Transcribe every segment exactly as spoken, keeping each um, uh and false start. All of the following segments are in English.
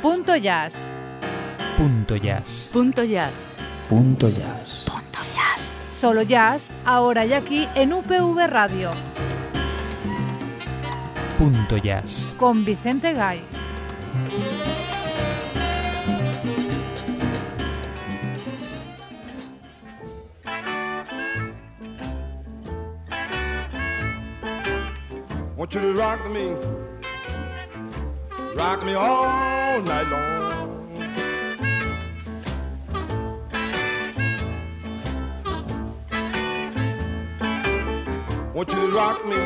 Punto Jazz. Punto Jazz. Punto Jazz. Punto Jazz. Punto Jazz. Solo jazz, ahora y aquí en U P V Radio. Punto Jazz. Con Vicente Gay. Want you to rock me, rock me all night long. Want you to rock me,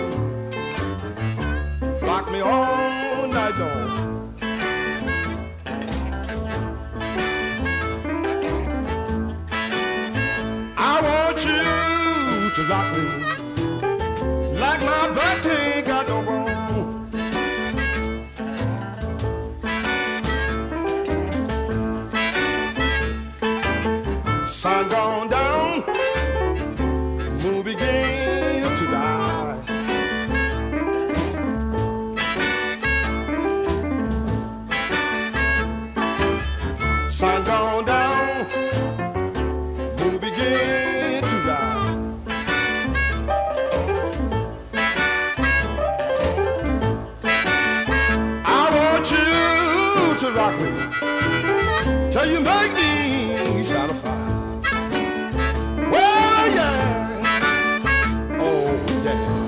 rock me all night long. I want you to rock me like my back ain't got no bone. Sun gone down, moon begin to die. Sun gone down, moon begin to die. To rock me till you make me satisfied. Well, yeah, oh yeah.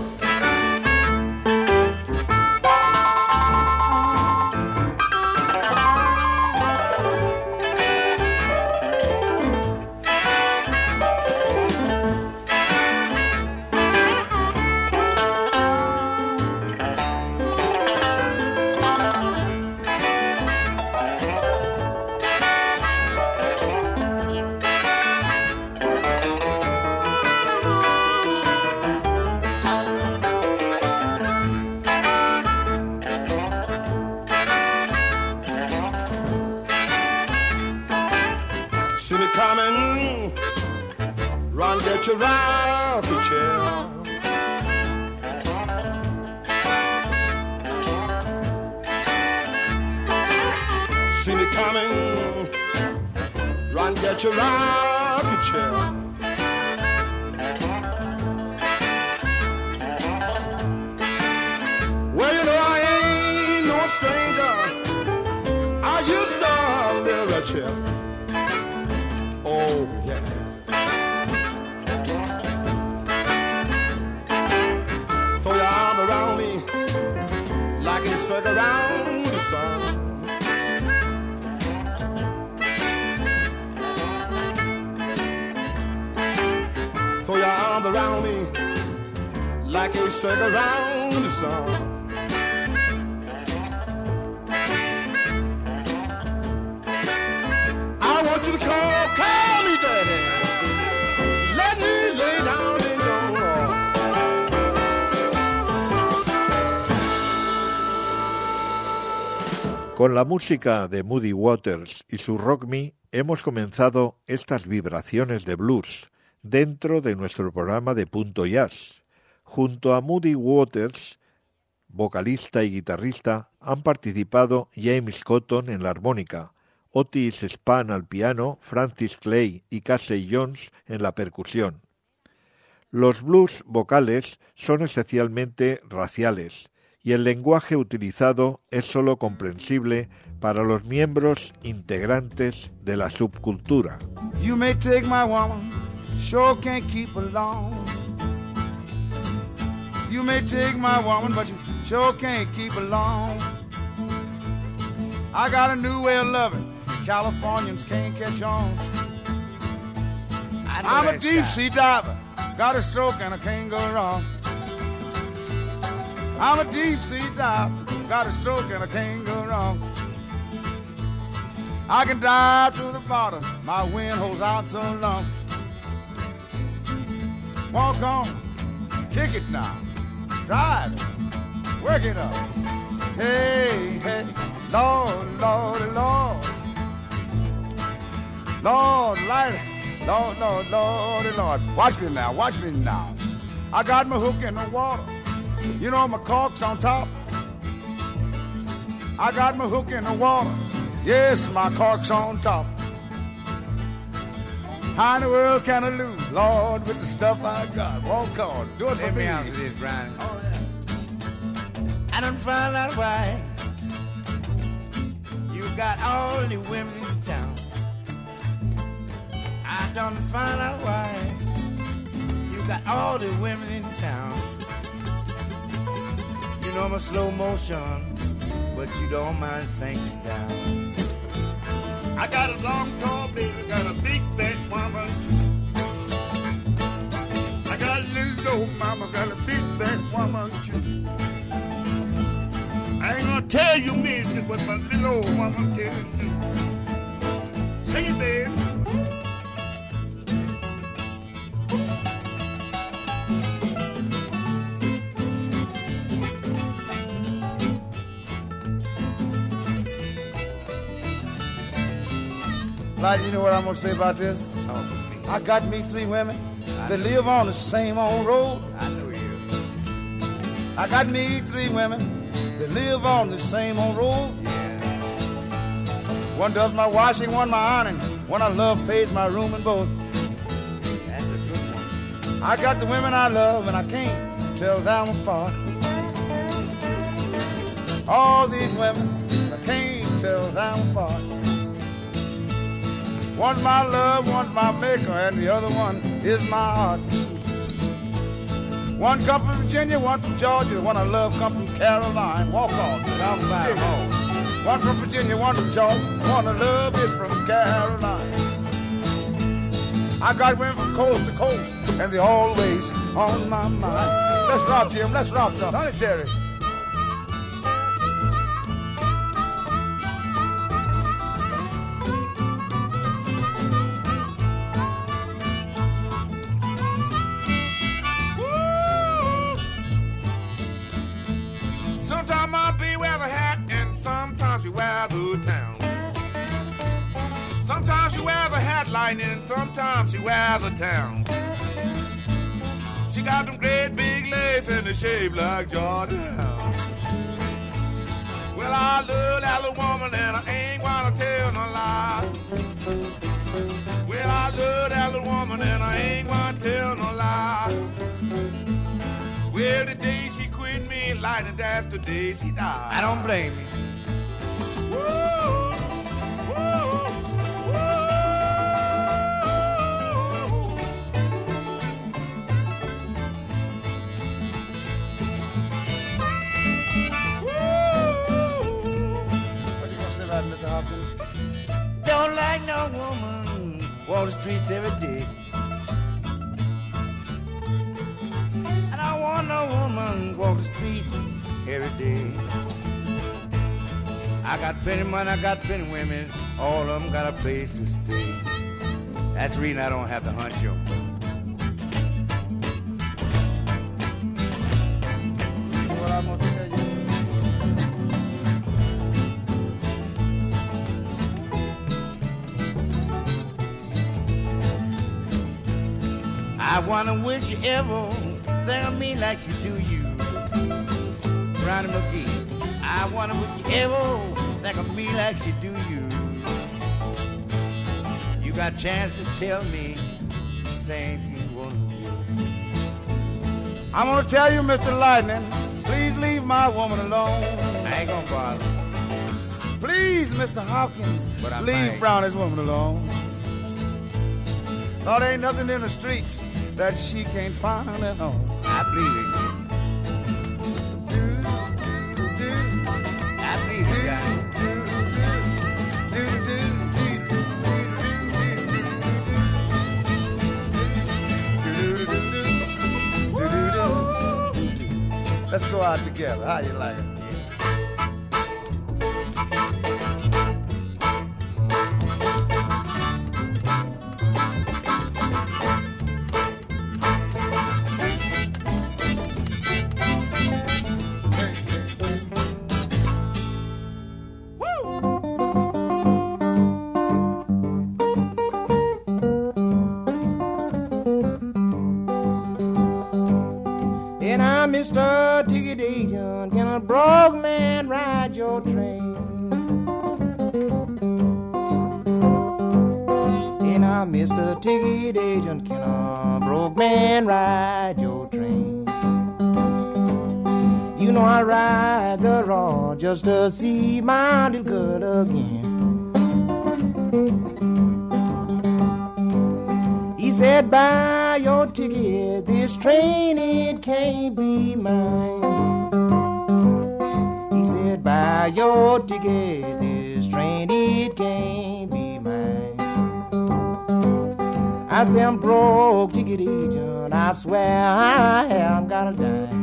Coming, run, get your rocking chair. See me coming, run, get your rocking chair. Well, you know I ain't no stranger. I used to live a chair. Oh, yeah. Throw your arm around me like a circle around the sun. Throw your arm around me like a circle around the sun. I want you to call, call me daddy. Let me lay down in your arms. Con la música de Muddy Waters y su Rock Me hemos comenzado estas vibraciones de blues dentro de nuestro programa de Punto Jazz. Junto a Muddy Waters, vocalista y guitarrista, han participado James Cotton en la armónica, Otis Spann al piano, Francis Clay y Casey Jones en la percusión. Los blues vocales son esencialmente raciales y el lenguaje utilizado es sólo comprensible para los miembros integrantes de la subcultura. You may take my woman, sure can't keep her long. You may take my woman, but you sure can't keep her long. I got a new way of loving. Californians can't catch on. I'm a deep sea diver, got a stroke and I can't go wrong. I'm a deep sea diver, got a stroke and I can't go wrong. I can dive to the bottom, my wind holds out so long. Walk on, kick it now, drive it, work it up. Hey, hey, Lord, Lord, Lord. Lord, light, Lord, Lord, Lord, Lord. Watch me now, watch me now. I got my hook in the water. You know my cork's on top. I got my hook in the water. Yes, my cork's on top. How in the world can I lose, Lord, with the stuff I got? Walk on, do it for Let me. me answer this, Brian. Oh, yeah. I done found out why you got all the women in town. I done found out why you got all the women in town. You know I'm a slow motion, but you don't mind sinking down. I got a long, tall baby, got a big, fat woman. I got a little old mama, got a big, fat woman too. I ain't gonna tell you me just what my little old woman can do. Sing it, baby. Like, you know what I'm gonna say about this? Talk to me. I got me three women that live on the same old road. I know you. I got me three women that live on the same old road. Yeah. One does my washing, one my ironing, one I love pays my room and board. That's a good one. I got the women I love and I can't tell them apart. All these women, I can't tell them apart. One's my love, one's my maker, and the other one is my heart. One come from Virginia, one from Georgia, the one I love come from Caroline. Walk on. Talk about it all. One from Virginia, one from Georgia, one I love is from Caroline. I got women from coast to coast, and they're always on my mind. Let's rock, Jim, let's rock some. Honey, Terry. Sometimes my be wear the hat and sometimes she wear the town. Sometimes she wear the hat lightning, sometimes she wear the town. She got them great big legs and they shape like Jordan. Well, I love that little woman and I ain't gonna tell no lie. Well, I love that little woman and I ain't gonna tell no lie. Well, the day she quit me, lightning, that's the day she died. I don't blame you. Woo, woo, woo. What you gonna say about Mister Hopkins? Don't like no woman walk the streets every day. And I want no woman walk the streets every day. I got plenty money, I got plenty women, all of them got a place to stay. That's the reason I don't have to hunt you. What I'm gonna tell you. I wanna wish you ever think of me like you do you, Ronnie McGee. I wanna wish you ever think of me like she do you. You got a chance to tell me the same you wanna do. I'm gonna tell you, Mister Lightning, please leave my woman alone. I ain't gonna bother. Please, Mister Hopkins, But I leave might. Brownie's woman alone. Thought ain't nothing in the streets that she can't find at home. I believe it. I believe it, guy. Let's go out together. How you like it? And I'm Mister Ticket Agent. Can a broke man ride your train? Now, Mister Ticket Agent, can a broke man ride your train? You know I ride the raw just to see my little girl again. He said, buy your ticket, this train, it can't be mine. He said, buy your ticket, this train, it can't be mine. I say, I'm broke, ticket agent, I swear I haven't got a dime.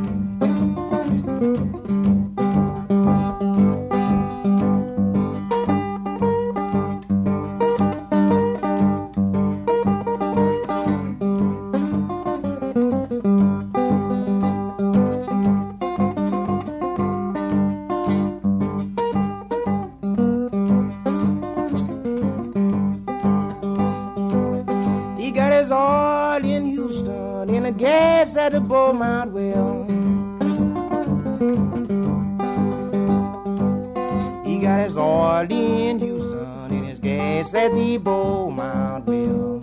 At the Beaumont well, he got his oil in Houston and his gas at the Beaumont well.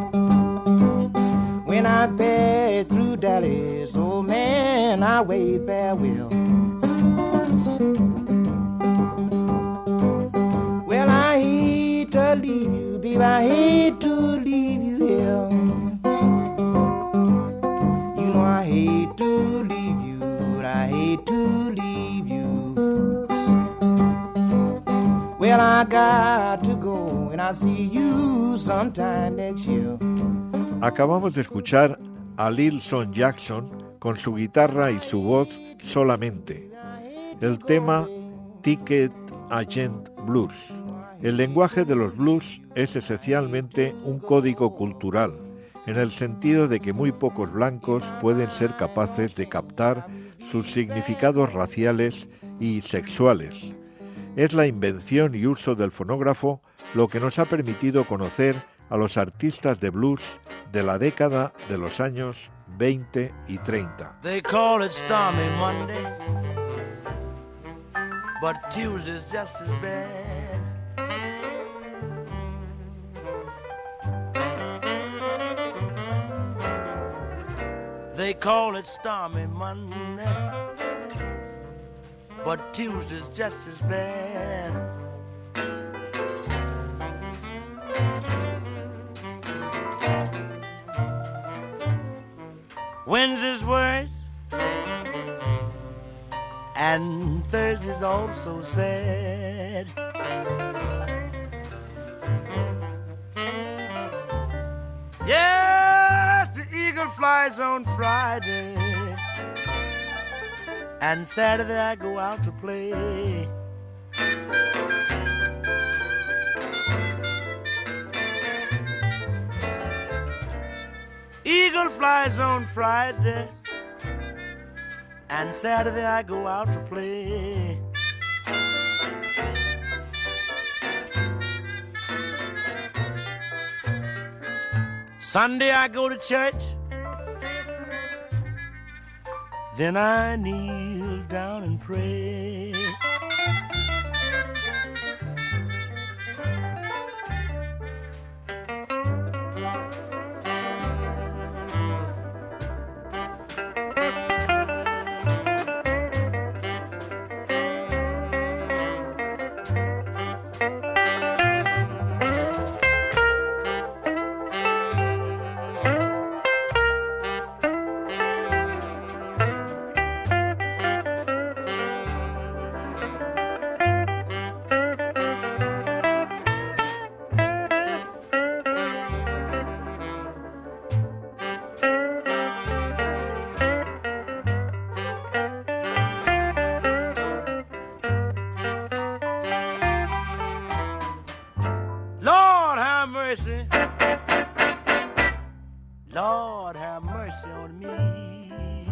When I passed through Dallas, oh man, I waved farewell. Well, I hate to leave you, babe, I hate to leave you here. I hate to leave you, I hate to leave you. Well, I got to go and I'll see you sometime next year. Acabamos de escuchar a Lil Son Jackson con su guitarra y su voz solamente. El tema Ticket Agent Blues. El lenguaje de los blues es esencialmente un código cultural, en el sentido de que muy pocos blancos pueden ser capaces de captar sus significados raciales y sexuales. Es la invención y uso del fonógrafo lo que nos ha permitido conocer a los artistas de blues de la década de los años veinte y treinta. They call it stormy Monday, but Tuesday's just as bad. They call it stormy Monday, but Tuesday's just as bad. Wednesday's worse, and Thursday's also sad. Yes, the eagle flies on Friday, and Saturday I go out to play. Eagle flies on Friday, and Saturday I go out to play. Sunday I go to church, then I kneel down and pray. Mercy. Lord, have mercy on me.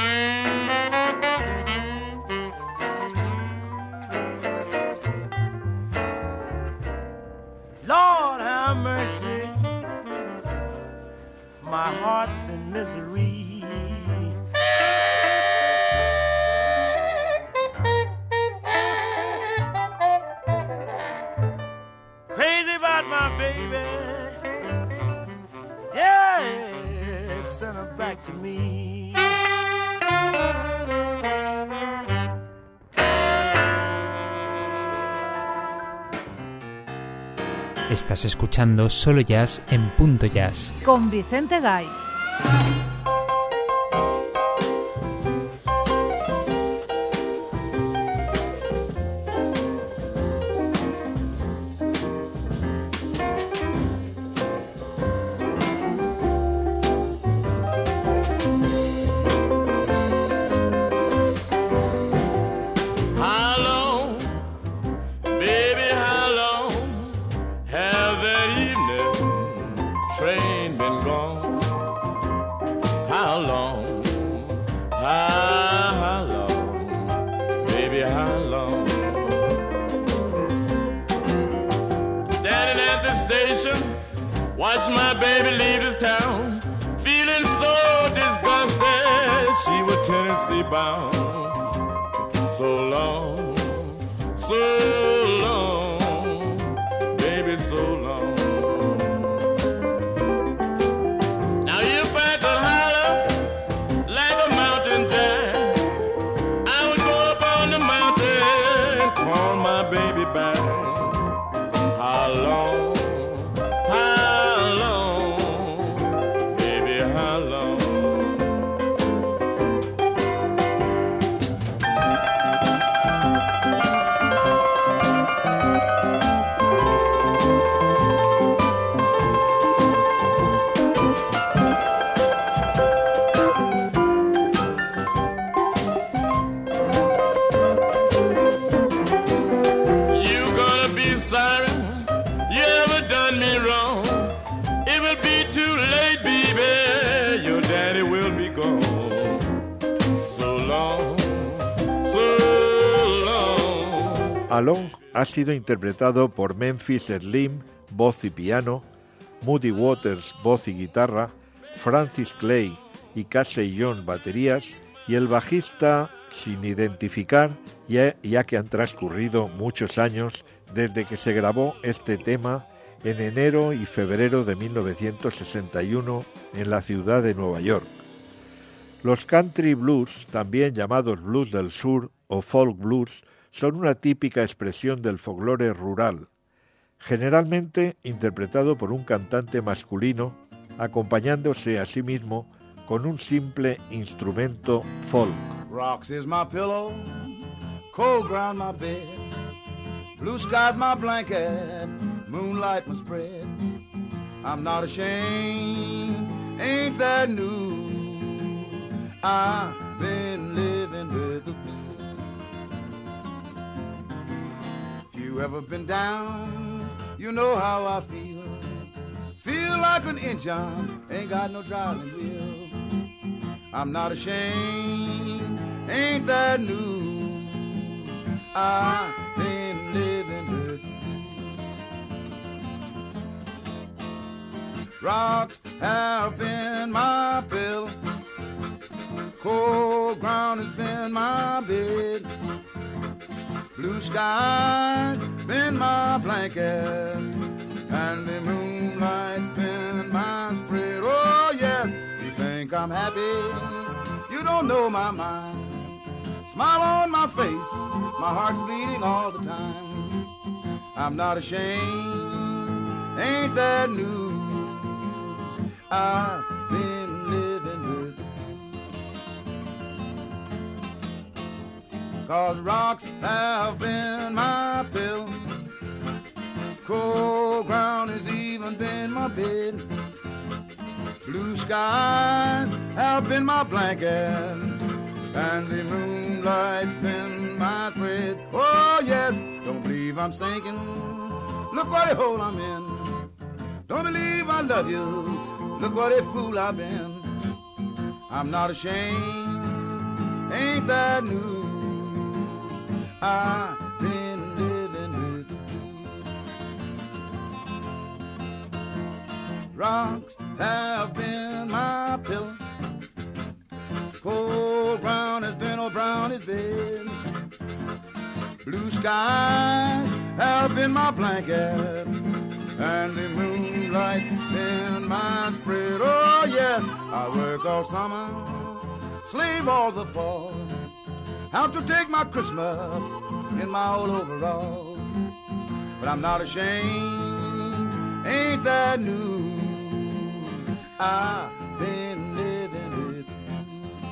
Lord, have mercy. My heart's in misery. Crazy about my baby. to me. Estás escuchando Solo Jazz en Punto Jazz. Con Vicente Gay. Watch my baby leave this town, feeling so disgusted. She was Tennessee bound. So long, so long, baby, so long. Now if I could holler like a mountain giant, I would go up on the mountain, call my baby back. How long? Along ha sido interpretado por Memphis Slim, voz y piano, Muddy Waters, voz y guitarra, Francis Clay y Casey Jones, baterías, y el bajista sin identificar, ya, ya que han transcurrido muchos años desde que se grabó este tema en enero y febrero de mil novecientos sesenta y uno en la ciudad de Nueva York. Los country blues, también llamados blues del sur o folk blues, son una típica expresión del folclore rural, generalmente interpretado por un cantante masculino, acompañándose a sí mismo con un simple instrumento folk. Rocks is my pillow, cold ground my bed, blue sky's my blanket, moonlight my spread. I'm not ashamed, ain't that new? I've been living with the blues. You ever been down, you know how I feel. Feel like an engine, ain't got no driving wheel. I'm not ashamed, ain't that news? I've been living with the blues. Rocks have been my pillow, cold ground has been my bed, blue skies been my blanket, and the moonlight's been my spread. Oh yes, you think I'm happy, you don't know my mind. Smile on my face, my heart's beating all the time. I'm not ashamed, ain't that news? I've been living with the blues. Cause rocks have been my pillow, cold ground has even been my bed, blue skies have been my blanket, and the moonlight's been my spread. Oh yes, don't believe I'm sinking, look what a hole I'm in. Don't believe I love you, look what a fool I've been. I'm not ashamed, ain't that news? I've been living with the blues. Rocks have been my pillow, cold brown has been, oh brown has been, blue skies have been my blanket, and the moonlight's been my spread. Oh yes, I work all summer, slave all the fall. Have to take my Christmas in my old overall, but I'm not ashamed. Ain't that new? I've been living with you.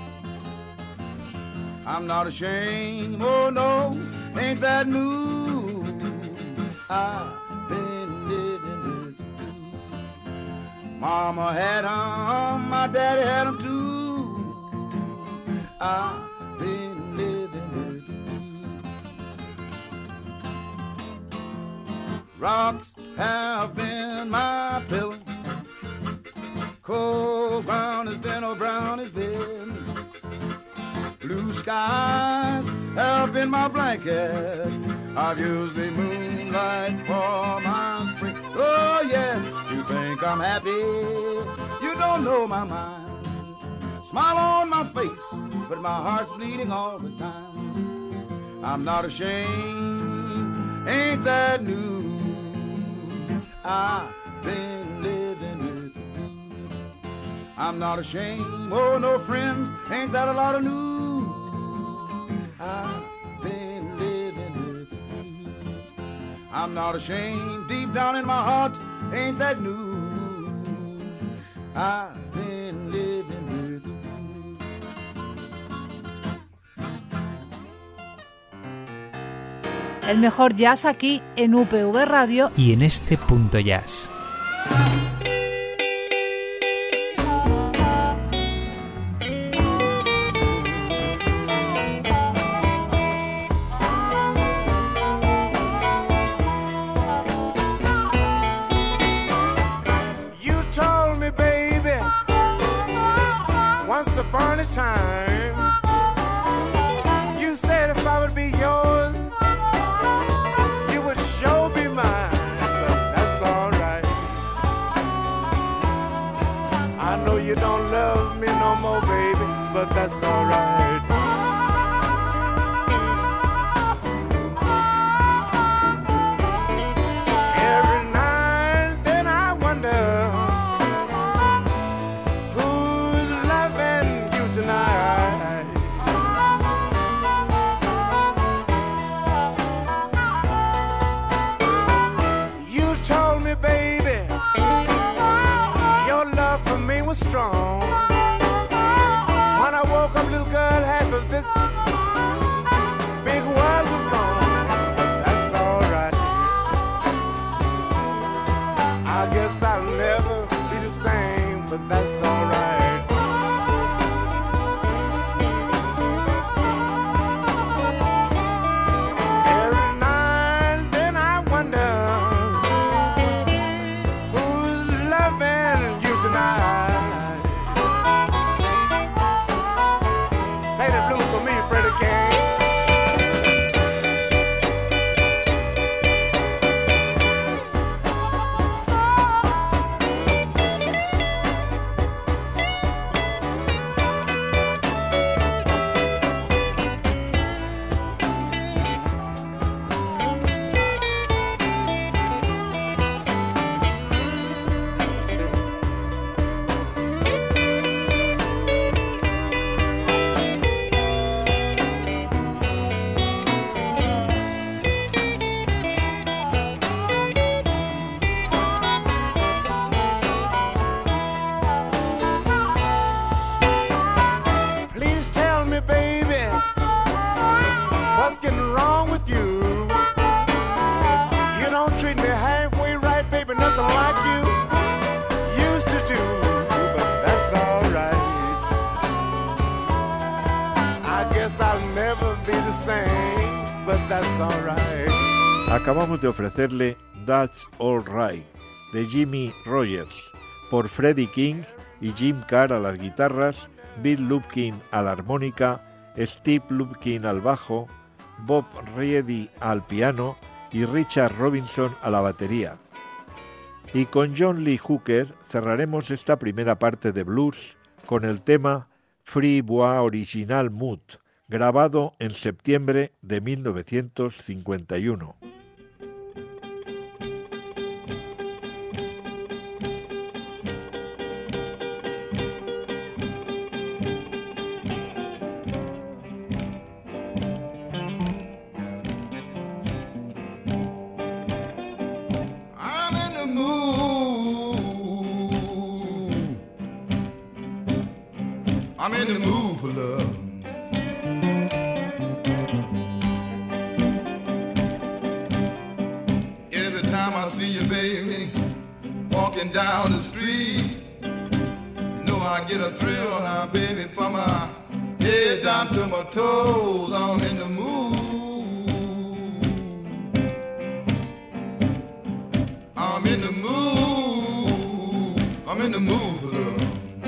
I'm not ashamed. Oh no, ain't that new? I've been living with you. Mama had 'em, my daddy had 'em too. I've been living with you. Rocks have been my pillow, cold ground has been, oh brown has been. Blue skies have been my blanket. I've used the moonlight for my spring. Oh yes, you think I'm happy, you don't know my mind. Smile on my face, but my heart's bleeding all the time. I'm not ashamed, ain't that new? I've been living with you. I'm not ashamed, oh no friends, ain't that a lot of news? I've been living with you. I'm not ashamed, deep down in my heart, ain't that news? I've been living with you. El mejor jazz aquí en U P V Radio y en este Punto Jazz. Once upon a time, you said if I would be yours, you would sure be mine, but that's alright. I know you don't love me no more, baby, but that's alright. Every night then I wonder tonight. You told me, baby, your love for me was strong. When I woke up, little girl, half of this big world was gone. That's alright. I guess I'll never be the same, but that's alright. Acabamos de ofrecerle That's All Right de Jimmy Rogers por Freddie King y Jim Kerr a las guitarras, Bill Lupkin a la armónica, Steve Lupkin al bajo, Bob Reedy al piano y Richard Robinson a la batería. Y con John Lee Hooker cerraremos esta primera parte de blues con el tema Free Bois Original Mood, grabado en septiembre de mil novecientos cincuenta y uno. in the mood for love. Every time I see you, baby, walking down the street, you know I get a thrill now, baby, from my head down to my toes. I'm in the mood. I'm in the mood. I'm in the mood for love.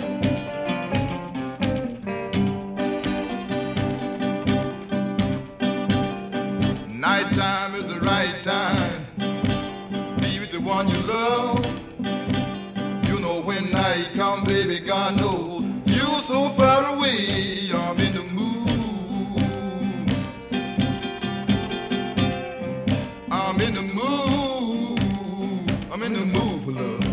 Nighttime is the right time. Be with the one you love. You know when night come, baby, God knows you're so far away. I'm in the mood. I'm in the mood. I'm in the mood for love.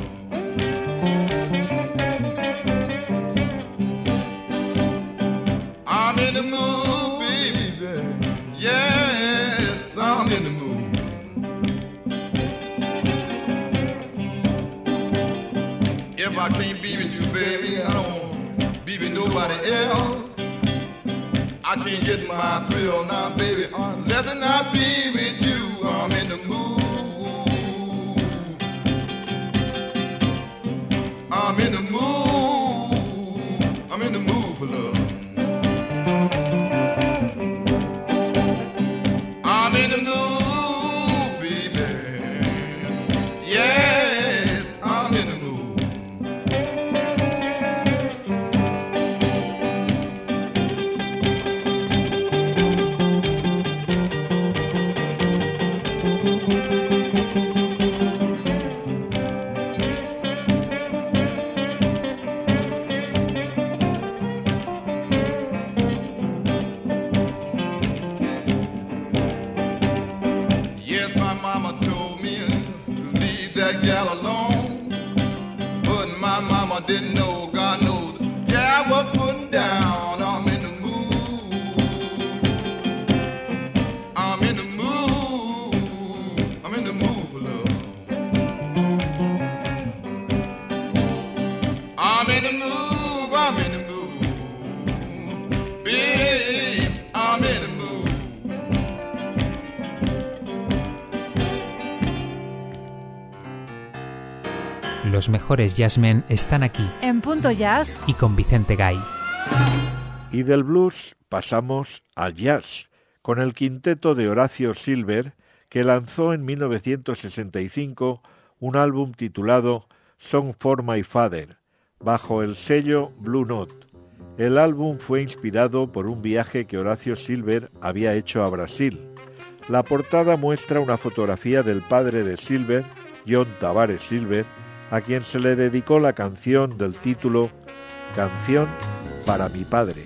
I'm in the mood, baby. Yes, I'm in the mood. If I can't be with you, baby, I don't be with nobody else. I can't get my thrill now, baby, unless I be with you. I'm in the mood. I'm in the mood. I'm in the mood for love. I'm in the mood, baby. Yes, I'm in the mood. Yes, my mama told me to leave that gal alone, but my mama didn't know, God knows, the gal was putting down. I'm in the mood. I'm in the mood. I'm in the mood for love. I'm in the mood. I'm in the mood. Babe, I'm in the mood. Los mejores jazzmen están aquí. En Punto Jazz. Y con Vicente Gay. Y del blues pasamos al jazz, con el quinteto de Horacio Silver, que lanzó en mil novecientos sesenta y cinco un álbum titulado Song for My Father, bajo el sello Blue Note. El álbum fue inspirado por un viaje que Horacio Silver había hecho a Brasil. La portada muestra una fotografía del padre de Silver, John Tavares Silver, a quien se le dedicó la canción del título Canción para mi padre.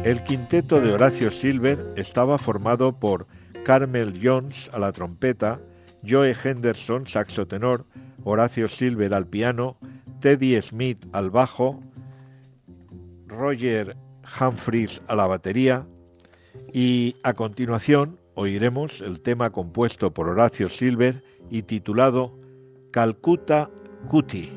El quinteto de Horacio Silver estaba formado por Carmel Jones a la trompeta, Joe Henderson, saxo tenor, Horacio Silver al piano, Teddy Smith al bajo, Roger Humphries a la batería, y a continuación oiremos el tema compuesto por Horacio Silver y titulado Calcutta Cutie.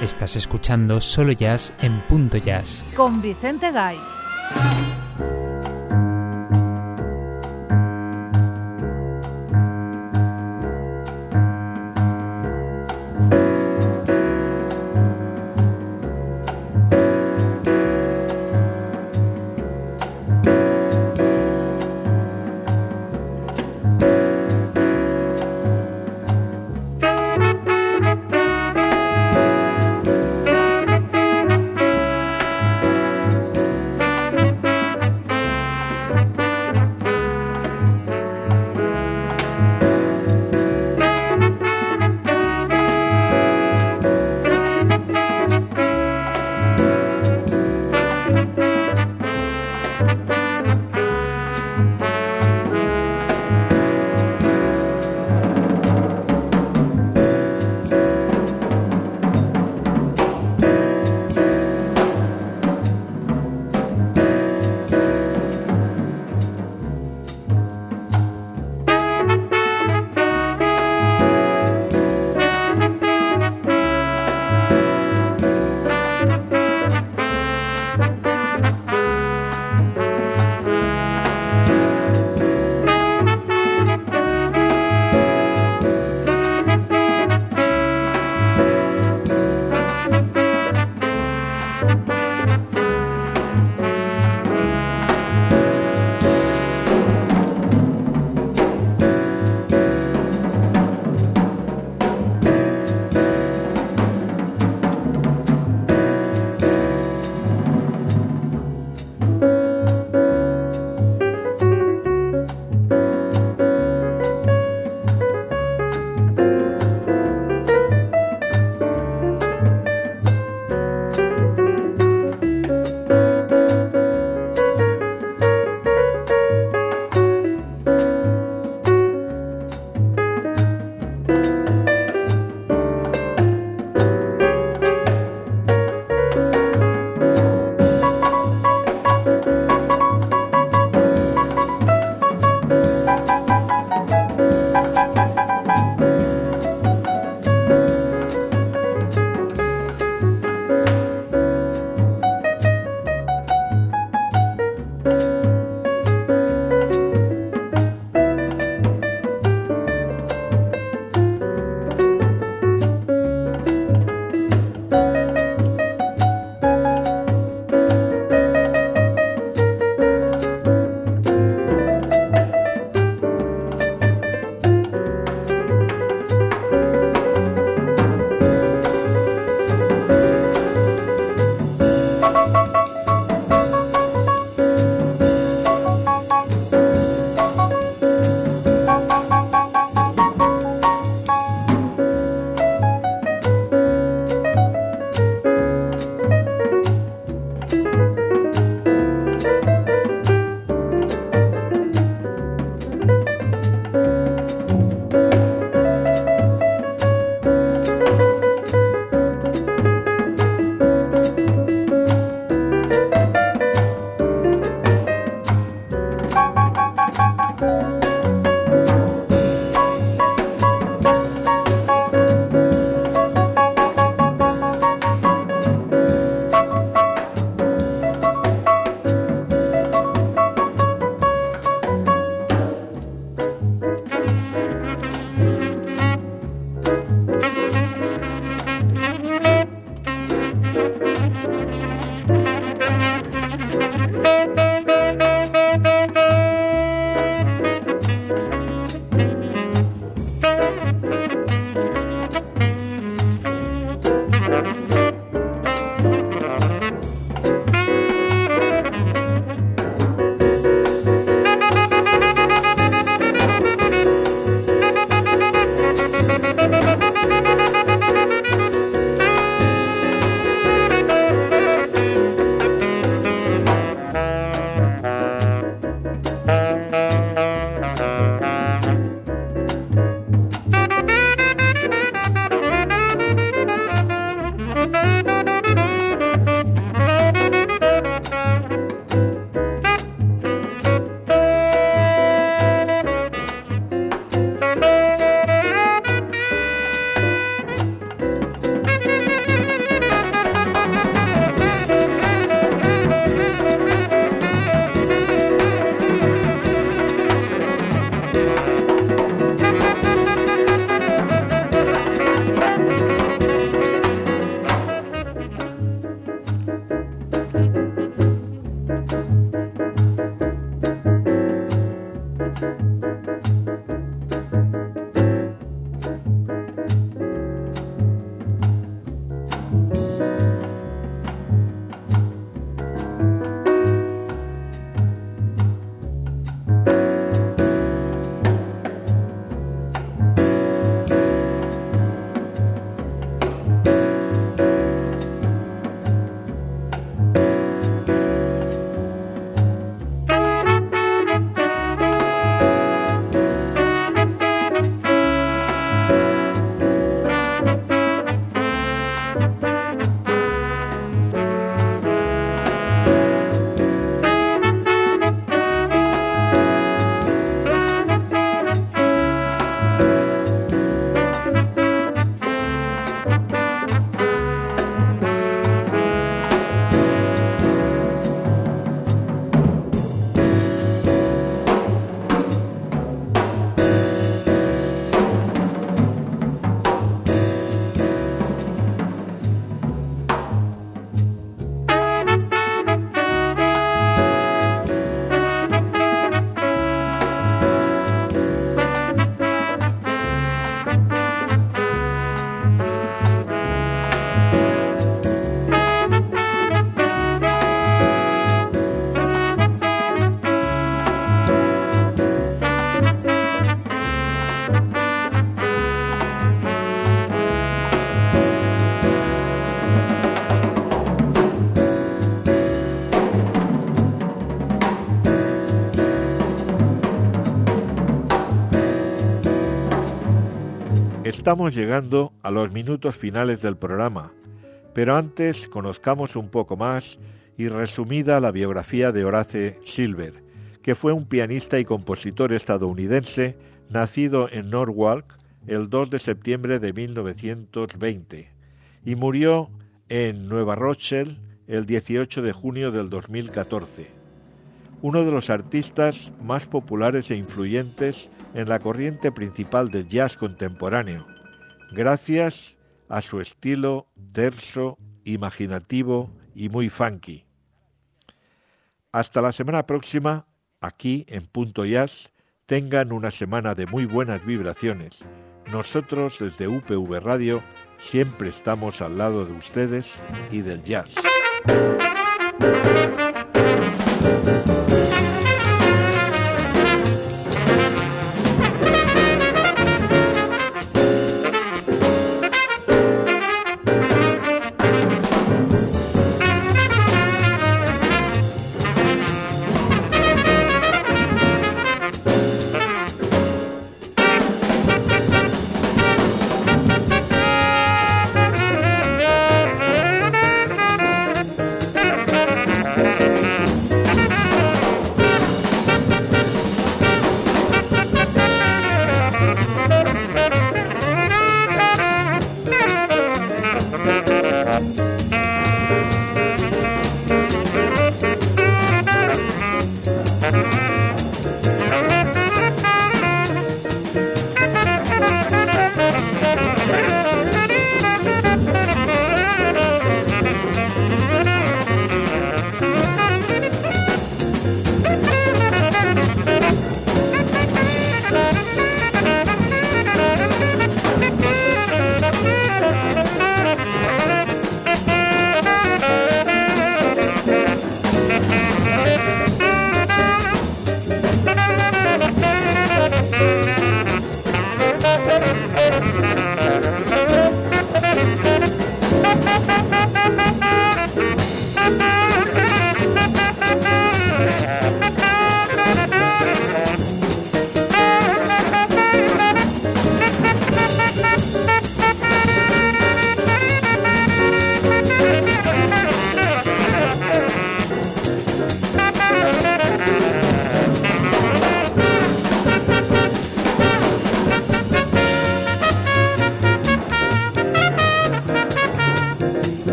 Estás escuchando Solo Jazz en Punto Jazz. Con Vicente Gay. Estamos llegando a los minutos finales del programa, pero antes conozcamos un poco más y resumida la biografía de Horace Silver, que fue un pianista y compositor estadounidense nacido en Norwalk el dos de septiembre de mil novecientos veinte y murió en Nueva Rochelle el dieciocho de junio del dos mil catorce. Uno de los artistas más populares e influyentes en la corriente principal del jazz contemporáneo, gracias a su estilo terso, imaginativo y muy funky. Hasta la semana próxima, aquí en Punto Jazz. Tengan una semana de muy buenas vibraciones. Nosotros desde U P V Radio siempre estamos al lado de ustedes y del jazz. Thank you.